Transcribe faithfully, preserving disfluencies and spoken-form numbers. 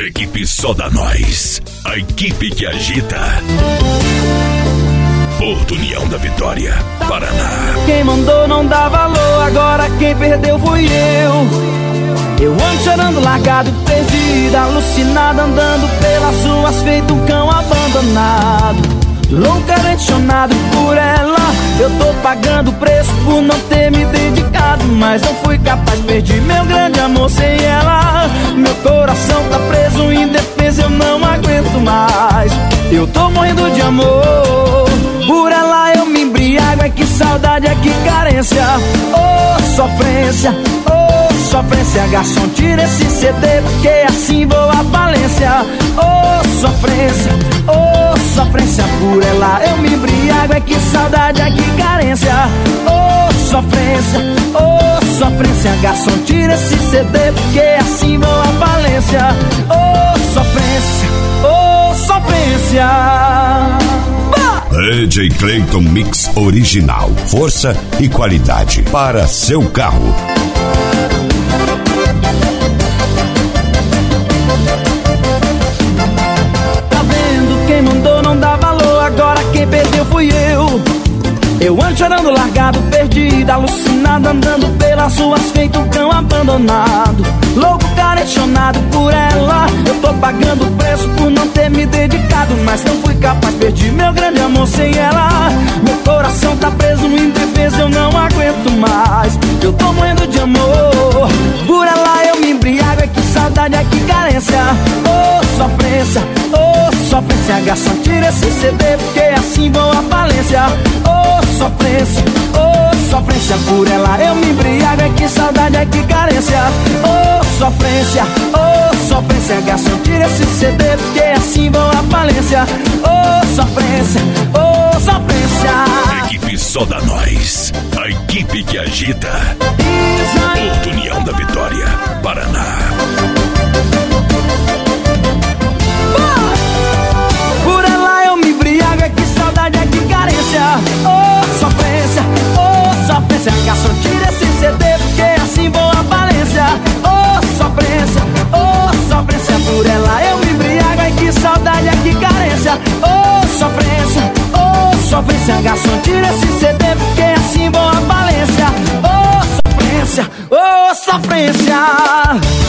Equipe só da nós. A equipe que agita. Porto União da Vitória, Paraná. Quem mandou não dá valor, agora quem perdeu fui eu. Eu ando chorando, largado, perdido, alucinado, andando pelas ruas feito um cão abandonado. Louco, apaixonado por ela, eu tô pagando o preço por não ter me dedicado. Mas não fui capaz, perdi meu grande amor sem ela. Meu coração tá preso, indefeso, eu não aguento mais. Eu tô morrendo de amor, por ela eu me embriago. É que saudade, é que carência, oh sofrência, oh sofrência. Garçom, tira esse C D porque assim vou à falência. Oh sofrência, oh sofrência, por ela eu me embriago. É que saudade, é que carência, oh sofrência, oh sofrência. Garçom, tira esse C D porque assim vou à falência. Oh sofrência, oh sofrência. D J Clayton Mix Original. Força e qualidade para seu carro. Tá vendo? Quem mandou não dá valor, agora quem perdeu fui eu. Eu ando chorando, largado, perdido, alucinado, andando pelas ruas feito um cão abandonado. Louco, caretionado por ela, eu tô pagando o preço por não ter me dedicado. Mas não fui capaz, perdi meu grande amor sem ela. Meu coração tá preso, indefeso, eu não aguento mais. Eu tô morrendo de amor, por ela eu me embriago. É que saudade, é que carência, oh sofrência, oh sofrência. Garçom, tira esse C D porque assim vou à falência. Oh sofrência, oh sofrência, por ela eu me embriago. É que saudade, é que carência, oh sofrência, oh sofrência. Garçom, tira esse C D porque assim vou à falência. Oh sofrência, oh sofrência. Equipe só da nós. A equipe que agita. Porto União da Vitória, Paraná. Por ela eu me embriago. É que saudade, é que carência, oh sofrência, oh sofrência. Garçom, tira esse C D porque assim vou à falência. Oh sofrência, oh sofrência, por ela eu me embriago. É que saudade, é que carência, oh sofrência, oh sofrência. Garçom, tira esse C D porque assim vou à falência. Oh sofrência, oh sofrência.